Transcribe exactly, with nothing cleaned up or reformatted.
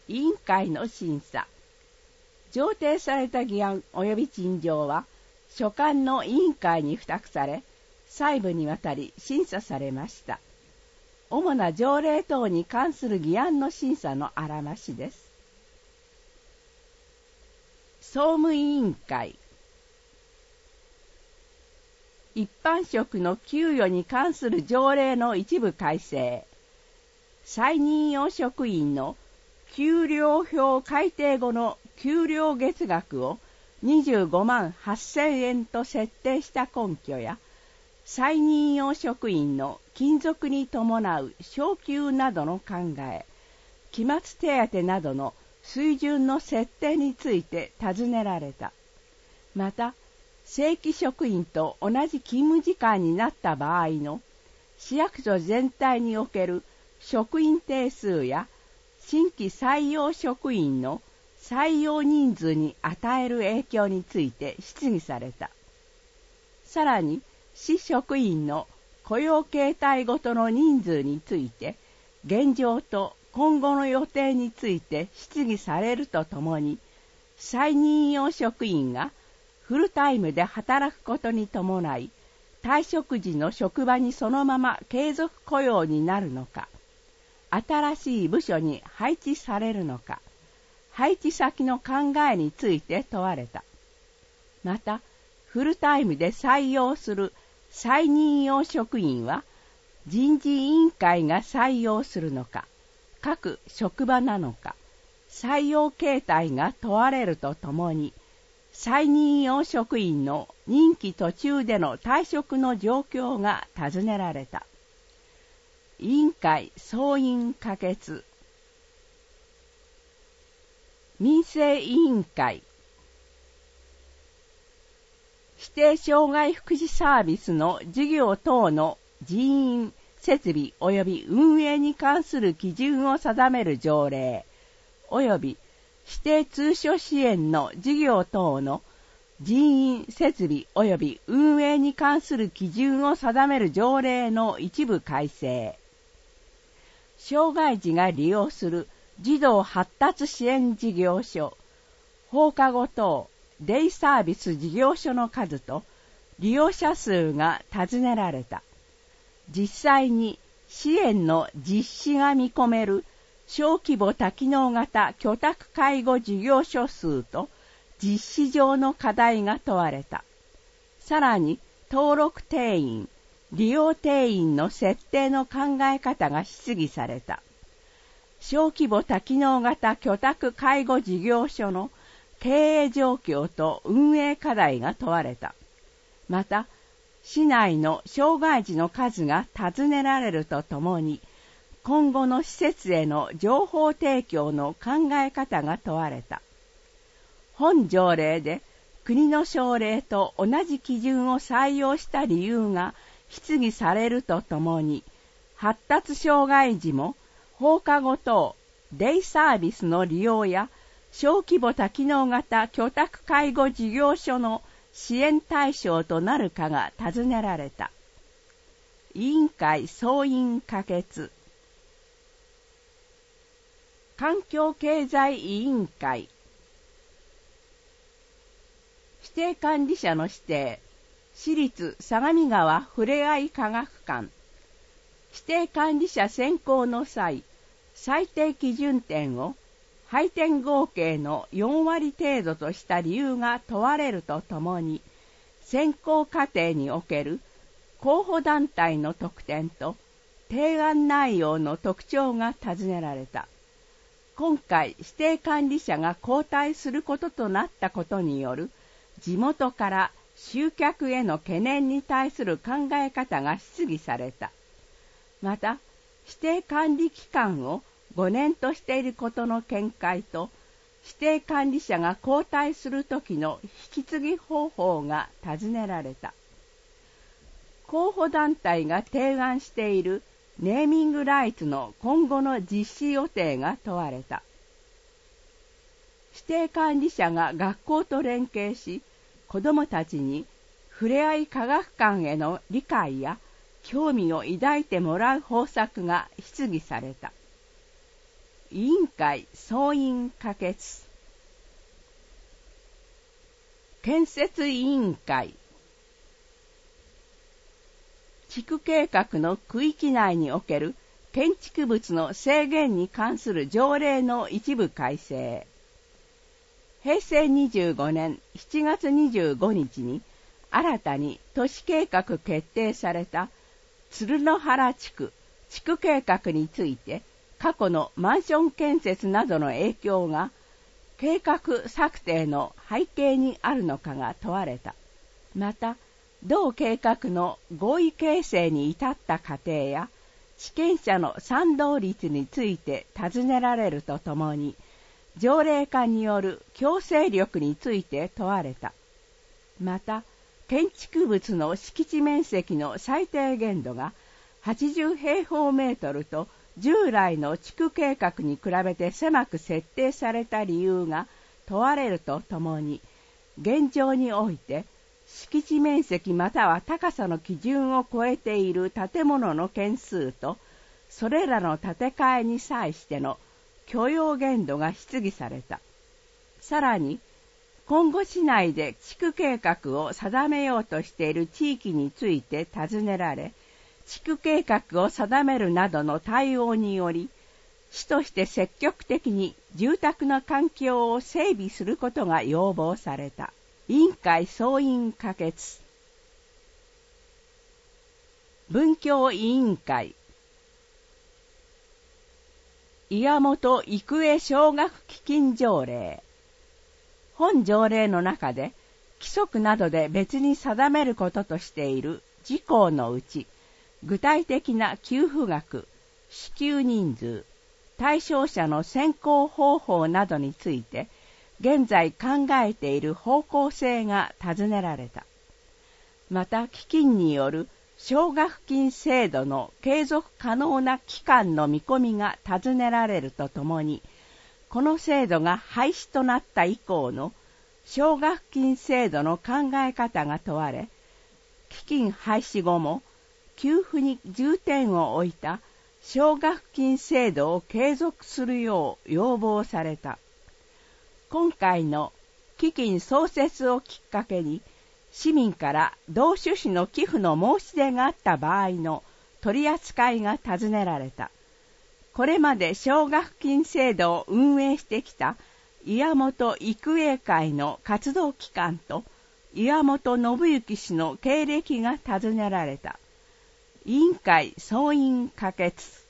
委員会の審査。上呈された議案及び陳情は、所管の委員会に付託され、細部にわたり審査されました。主な条例等に関する議案の審査のあらましです。総務委員会。一般職の給与に関する条例の一部改正。再任用職員の給料表改定後の給料月額をにじゅうごまんはっせんえんと設定した根拠や、再任用職員の勤続に伴う昇給などの考え、期末手当などの水準の設定について尋ねられた。また、正規職員と同じ勤務時間になった場合の市役所全体における職員定数や新規採用職員の採用人数に与える影響について質疑された。さらに、市職員の雇用形態ごとの人数について、現状と今後の予定について質疑されるとともに、再任用職員がフルタイムで働くことに伴い、退職時の職場にそのまま継続雇用になるのか、新しい部署に配置されるのか、配置先の考えについて問われた。また、フルタイムで採用する再任用職員は、人事委員会が採用するのか、各職場なのか、採用形態が問われるとともに、再任用職員の任期途中での退職の状況が尋ねられた。委員会総員可決。民生委員会。指定障害福祉サービスの事業等の人員、設備及び運営に関する基準を定める条例、及び指定通所支援の事業等の人員、設備及び運営に関する基準を定める条例の一部改正。障害児が利用する児童発達支援事業所、放課後等デイサービス事業所の数と利用者数が尋ねられた。実際に支援の実施が見込める小規模多機能型居宅介護事業所数と実施上の課題が問われた。さらに登録定員、利用定員の設定の考え方が質疑された。小規模多機能型居宅介護事業所の経営状況と運営課題が問われた。また、市内の障害児の数が尋ねられるとともに、今後の施設への情報提供の考え方が問われた。本条例で国の省令と同じ基準を採用した理由が質疑されるとともに、発達障害児も放課後等デイサービスの利用や小規模多機能型居宅介護事業所の支援対象となるかが尋ねられた。委員会総員可決。環境経済委員会。指定管理者の指定、私立相模川ふれあい科学館。指定管理者選考の際、最低基準点を配点合計のよんわり程度とした理由が問われるとともに、選考過程における候補団体の特典と提案内容の特徴が尋ねられた。今回指定管理者が交代することとなったことによる地元から集客への懸念に対する考え方が質疑された。また、指定管理期間をごねんとしていることの見解と、指定管理者が交代するときの引き継ぎ方法が尋ねられた。候補団体が提案しているネーミングライツの今後の実施予定が問われた。指定管理者が学校と連携し、子どもたちにふれあい科学館への理解や興味を抱いてもらう方策が質疑された。 委員会総員可決。建設委員会。地区計画の区域内における建築物の制限に関する条例の一部改正。へいせいにじゅうごねんしちがつにじゅうごにちに新たに都市計画決定された鶴の原地区地区計画について、過去のマンション建設などの影響が計画策定の背景にあるのかが問われた。また、同計画の合意形成に至った過程や地権者の賛同率について尋ねられるとともに、条例化による強制力について問われた。また、建築物の敷地面積の最低限度がはちじゅうへいほうメートルと従来の地区計画に比べて狭く設定された理由が問われるとともに、現状において敷地面積または高さの基準を超えている建物の件数と、それらの建て替えに際しての許容限度が質疑された。さらに、今後市内で地区計画を定めようとしている地域について尋ねられ、地区計画を定めるなどの対応により、市として積極的に住宅の環境を整備することが要望された。委員会総員可決。文教委員会。岩本育英奨学基金条例。本条例の中で規則などで別に定めることとしている事項のうち、具体的な給付額、支給人数、対象者の選考方法などについて、現在考えている方向性が尋ねられた。また、基金による奨学金制度の継続可能な期間の見込みが尋ねられるとともに、この制度が廃止となった以降の奨学金制度の考え方が問われ、基金廃止後も給付に重点を置いた奨学金制度を継続するよう要望された。今回の基金創設をきっかけに、市民から同趣旨の寄付の申し出があった場合の取り扱いが尋ねられた。これまで奨学金制度を運営してきた岩本育英会の活動期間と岩本信之氏の経歴が尋ねられた。委員会総員可決。